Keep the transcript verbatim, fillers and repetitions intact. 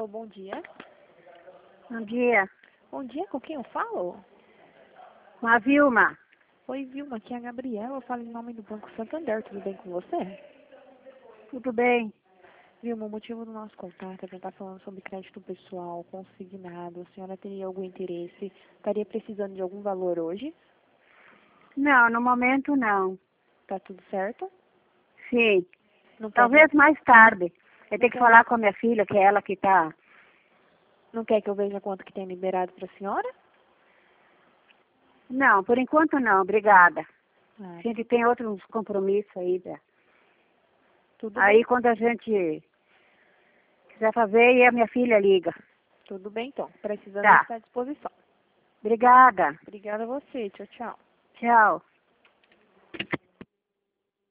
Alô, bom dia. Bom dia. Bom dia, com quem eu falo? Com a Vilma. Oi, Vilma, aqui é a Gabriela, eu falo em nome do Banco Santander, tudo bem com você? Tudo bem? Vilma, o motivo do nosso contato é para estar falando sobre crédito pessoal, consignado. A senhora teria algum interesse? Estaria precisando de algum valor hoje? Não, no momento não. Tá tudo certo? Sim. Não quer Talvez que, mais tarde. Eu tenho que quer- falar com a minha filha, que é ela que está. não quer que eu veja quanto que tem liberado para a senhora? Não, por enquanto não, obrigada. Ah, A gente tem outros compromissos aí. Né? tudo Aí bem. quando a gente quiser fazer, aí a minha filha liga. Tudo bem, então. Precisando Tá. estar à disposição. Obrigada. Obrigada a você. Tchau, tchau. Tchau.